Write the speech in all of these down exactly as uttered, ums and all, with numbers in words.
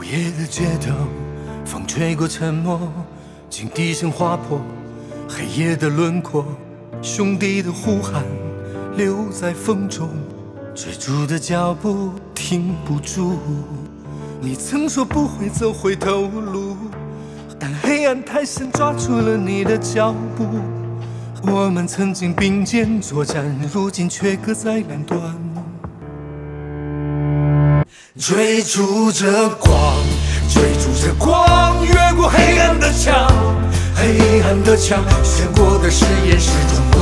夜的街头，风吹过沉默，警笛声划破黑夜的轮廓，兄弟的呼喊留在风中，追逐的脚步停不住。你曾说不会走回头路，但黑暗太深，抓住了你的脚步。我们曾经并肩作战，如今却各在两端。追逐着光，追逐着光，越过黑暗的墙，黑暗的墙，越过的誓言是种滚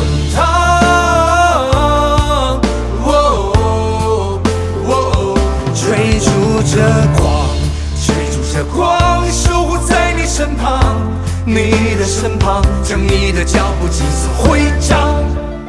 烫。哦哦，追逐着光，追逐着光，守护在你身旁，你的身旁，正义的脚步紧似徽章。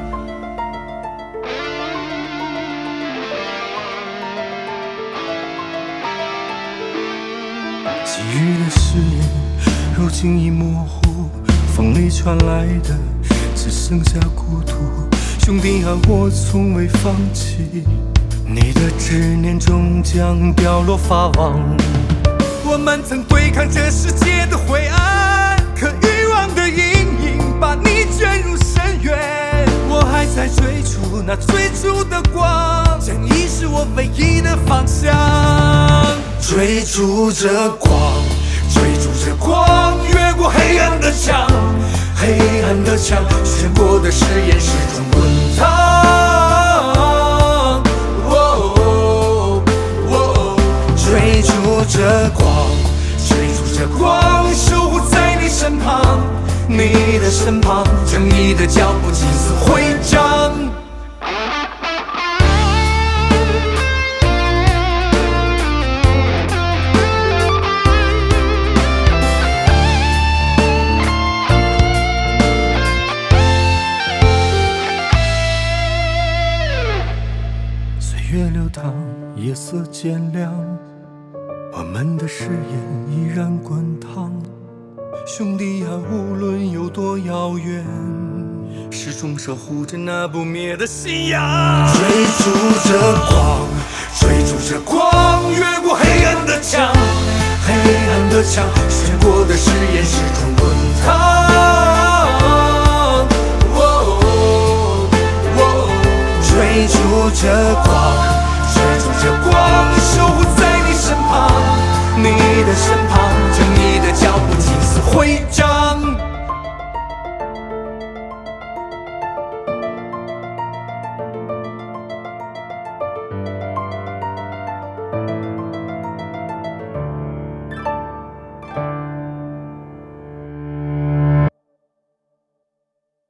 给予的誓言，如今已模糊，风里传来的只剩下孤独。兄弟啊，我从未放弃，你的执念终将掉落法网。我们曾对抗这世界的灰暗，可欲望的阴影把你卷入深渊。我还在追逐那追逐的光，正义是我唯一的方向。追逐着光，追逐着光，越过黑暗的墙，黑暗的墙，越过的誓言是种滚烫。哦哦，追逐着光，追逐着光，守护在你身旁，你的身旁，正义的脚步紧似徽章。月流淌，夜色渐亮，我们的誓言依然滚烫。兄弟啊，无论有多遥远，始终守护着那不灭的信仰。追逐着光，追逐着光，越过黑暗的墙，黑暗的墙，越过的誓言是种滚烫。哦哦，追逐着光，